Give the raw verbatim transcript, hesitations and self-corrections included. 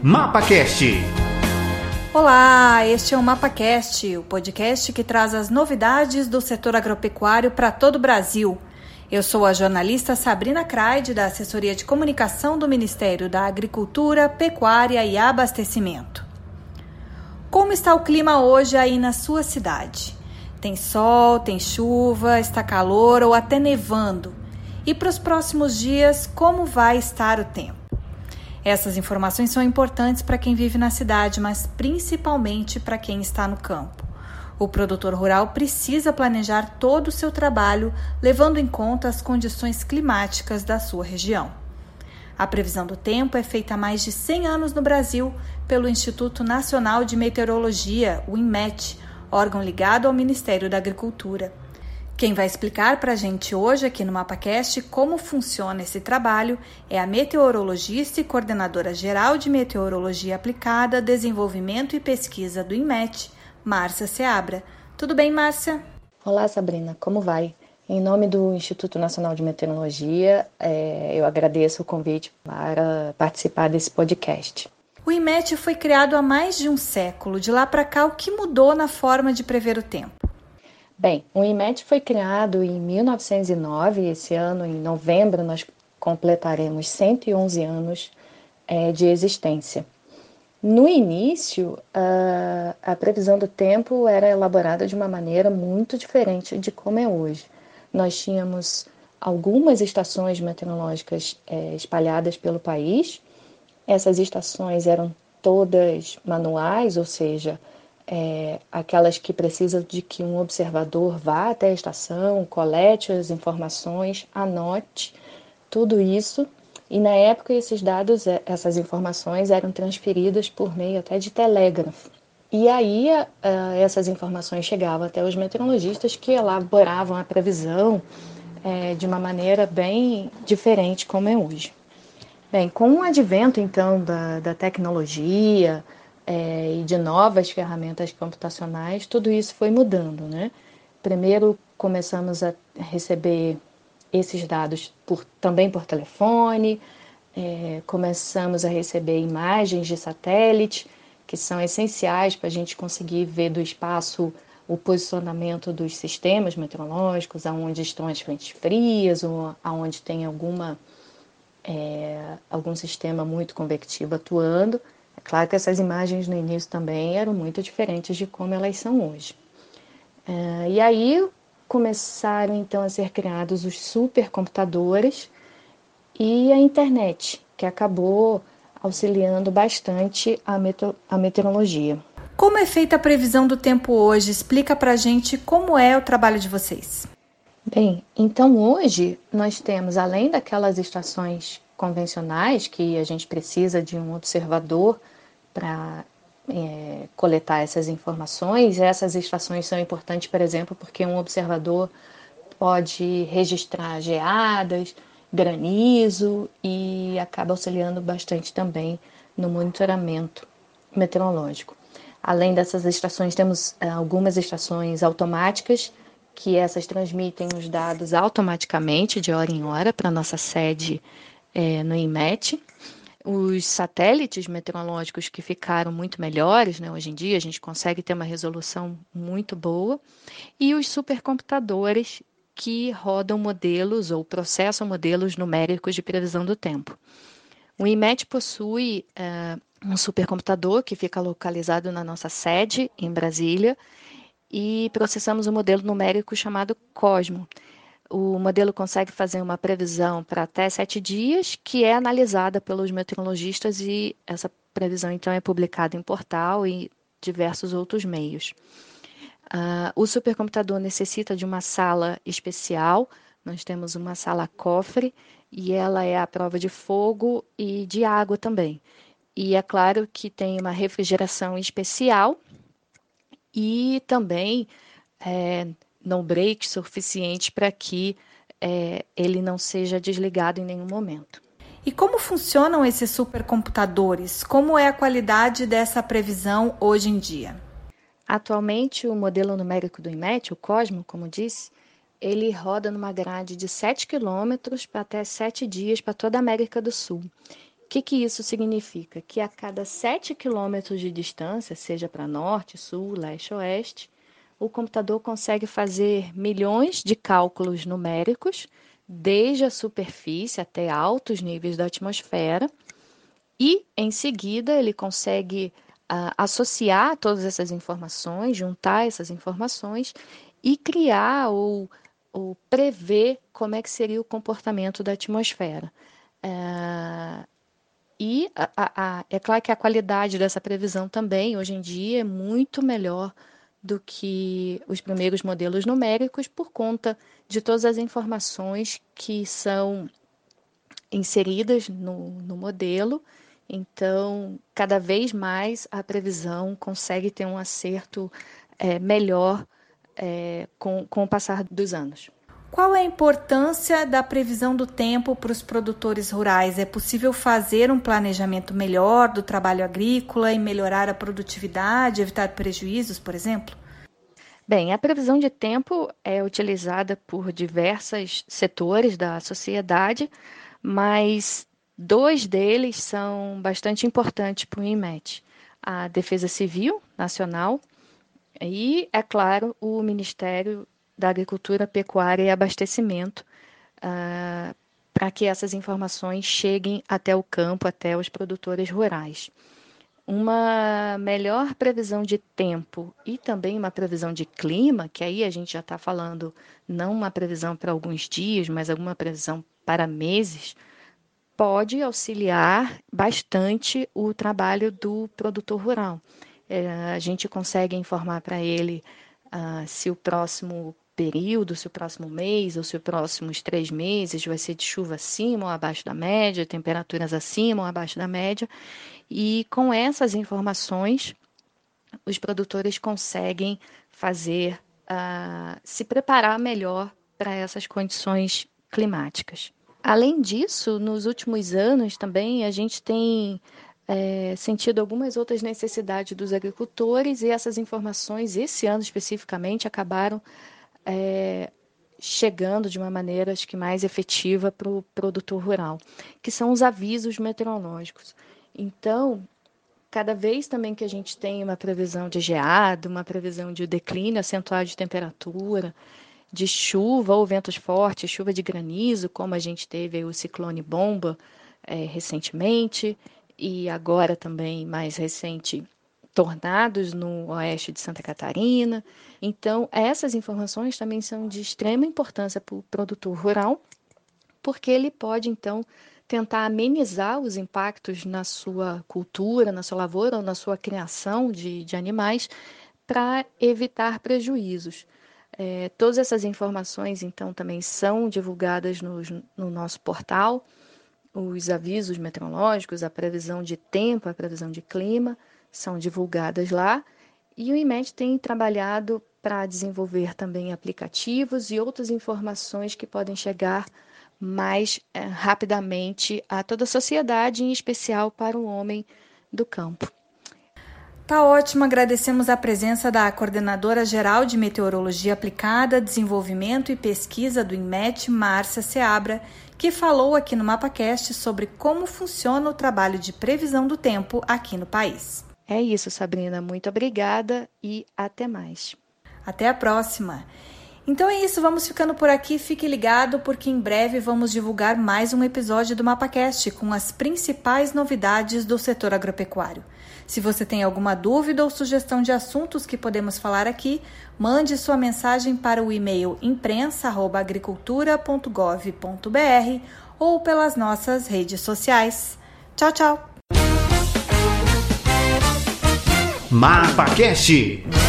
MapaCast. Olá, este é o MapaCast, o podcast que traz as novidades do setor agropecuário para todo o Brasil. Eu sou a jornalista Sabrina Craide, da Assessoria de Comunicação do Ministério da Agricultura, Pecuária e Abastecimento. Como está o clima hoje aí na sua cidade? Tem sol, tem chuva, está calor ou até nevando? E para os próximos dias, como vai estar o tempo? Essas informações são importantes para quem vive na cidade, mas principalmente para quem está no campo. O produtor rural precisa planejar todo o seu trabalho, levando em conta as condições climáticas da sua região. A previsão do tempo é feita há mais de cem anos no Brasil pelo Instituto Nacional de Meteorologia, o INMET, órgão ligado ao Ministério da Agricultura. Quem vai explicar para a gente hoje aqui no MapaCast como funciona esse trabalho é a meteorologista e coordenadora geral de Meteorologia Aplicada, Desenvolvimento e Pesquisa do INMET, Márcia Seabra. Tudo bem, Márcia? Olá, Sabrina. Como vai? Em nome do Instituto Nacional de Meteorologia, é, eu agradeço o convite para participar desse podcast. O INMET foi criado há mais de um século. De lá para cá, o que mudou na forma de prever o tempo? Bem, o INMET foi criado em mil novecentos e nove. Esse ano, em novembro, nós completaremos cento e onze anos é, de existência. No início, a, a previsão do tempo era elaborada de uma maneira muito diferente de como é hoje. Nós tínhamos algumas estações meteorológicas é, espalhadas pelo país. Essas estações eram todas manuais, ou seja, é, aquelas que precisam de que um observador vá até a estação, colete as informações, anote tudo isso. E na época esses dados, essas informações eram transferidas por meio até de telégrafo. E aí uh, essas informações chegavam até os meteorologistas que elaboravam a previsão uh, de uma maneira bem diferente como é hoje. Bem, com o advento então da, da tecnologia uh, e de novas ferramentas computacionais, tudo isso foi mudando, né? Primeiro começamos a receber esses dados por, também por telefone, é, começamos a receber imagens de satélite, que são essenciais para a gente conseguir ver do espaço o posicionamento dos sistemas meteorológicos, aonde estão as frentes frias, ou aonde tem alguma, é, algum sistema muito convectivo atuando. É claro que essas imagens no início também eram muito diferentes de como elas são hoje. É, e aí começaram então a ser criados os supercomputadores e a internet, que acabou auxiliando bastante a, meto- a meteorologia. Como é feita a previsão do tempo hoje? Explica pra gente como é o trabalho de vocês. Bem, então hoje nós temos, além daquelas estações convencionais, que a gente precisa de um observador para É, coletar essas informações. Essas estações são importantes, por exemplo, porque um observador pode registrar geadas, granizo e acaba auxiliando bastante também no monitoramento meteorológico. Além dessas estações, temos é, algumas estações automáticas, que essas transmitem os dados automaticamente, de hora em hora, para a nossa sede é, no INMET. Os satélites meteorológicos que ficaram muito melhores, né? Hoje em dia a gente consegue ter uma resolução muito boa, e os supercomputadores que rodam modelos ou processam modelos numéricos de previsão do tempo. O INMET possui uh, um supercomputador que fica localizado na nossa sede, em Brasília, e processamos um modelo numérico chamado COSMO. O modelo consegue fazer uma previsão para até sete dias, que é analisada pelos meteorologistas, e essa previsão então é publicada em portal e diversos outros meios. Uh, o supercomputador necessita de uma sala especial. Nós temos uma sala cofre e ela é à prova de fogo e de água também. E é claro que tem uma refrigeração especial e também é, no break suficiente para que é, ele não seja desligado em nenhum momento. E como funcionam esses supercomputadores? Como é a qualidade dessa previsão hoje em dia? Atualmente, o modelo numérico do INMET, o COSMO, como disse, ele roda numa grade de sete quilômetros para até sete dias para toda a América do Sul, que, que isso significa? Que a cada sete quilômetros de distância, seja para norte, sul, leste, oeste, o computador consegue fazer milhões de cálculos numéricos, desde a superfície até altos níveis da atmosfera, e, em seguida, ele consegue uh, associar todas essas informações, juntar essas informações e criar ou, ou prever como é que seria o comportamento da atmosfera. Uh, e a, a, a, é claro que a qualidade dessa previsão também, hoje em dia, é muito melhor do que os primeiros modelos numéricos por conta de todas as informações que são inseridas no, no modelo. Então, cada vez mais a previsão consegue ter um acerto é, melhor é, com, com o passar dos anos. Qual é a importância da previsão do tempo para os produtores rurais? É possível fazer um planejamento melhor do trabalho agrícola e melhorar a produtividade, evitar prejuízos, por exemplo? Bem, a previsão de tempo é utilizada por diversos setores da sociedade, mas dois deles são bastante importantes para o INMET: a Defesa Civil Nacional e, é claro, o Ministério da Agricultura, Pecuária e Abastecimento, uh, para que essas informações cheguem até o campo, até os produtores rurais. Uma melhor previsão de tempo e também uma previsão de clima, que aí a gente já está falando não uma previsão para alguns dias, mas alguma previsão para meses, pode auxiliar bastante o trabalho do produtor rural. É, a gente consegue informar para ele uh, se o próximo período, se o próximo mês ou se os próximos três meses vai ser de chuva acima ou abaixo da média, temperaturas acima ou abaixo da média. E com essas informações, os produtores conseguem fazer, uh, se preparar melhor para essas condições climáticas. Além disso, nos últimos anos também a gente tem é, sentido algumas outras necessidades dos agricultores, e essas informações, esse ano especificamente, acabaram é, chegando de uma maneira, acho que mais efetiva para o produtor rural, que são os avisos meteorológicos. Então, cada vez também que a gente tem uma previsão de geada, uma previsão de declínio acentuado de temperatura, de chuva ou ventos fortes, chuva de granizo, como a gente teve o ciclone bomba é, recentemente, e agora também mais recente, tornados no oeste de Santa Catarina. Então, essas informações também são de extrema importância para o produtor rural, porque ele pode, então, tentar amenizar os impactos na sua cultura, na sua lavoura ou na sua criação de, de animais, para evitar prejuízos. É, todas essas informações, então, também são divulgadas no, no nosso portal, os avisos meteorológicos, a previsão de tempo, a previsão de clima, são divulgadas lá, e o INMET tem trabalhado para desenvolver também aplicativos e outras informações que podem chegar mais é, rapidamente a toda a sociedade, em especial para o homem do campo. Tá ótimo, agradecemos a presença da Coordenadora Geral de Meteorologia Aplicada, Desenvolvimento e Pesquisa do INMET, Márcia Seabra, que falou aqui no MapaCast sobre como funciona o trabalho de previsão do tempo aqui no país. É isso, Sabrina. Muito obrigada e até mais. Até a próxima. Então é isso, vamos ficando por aqui. Fique ligado, porque em breve vamos divulgar mais um episódio do MapaCast com as principais novidades do setor agropecuário. Se você tem alguma dúvida ou sugestão de assuntos que podemos falar aqui, mande sua mensagem para o e-mail imprensa arroba agricultura ponto gov ponto br ou pelas nossas redes sociais. Tchau, tchau! MapaCast.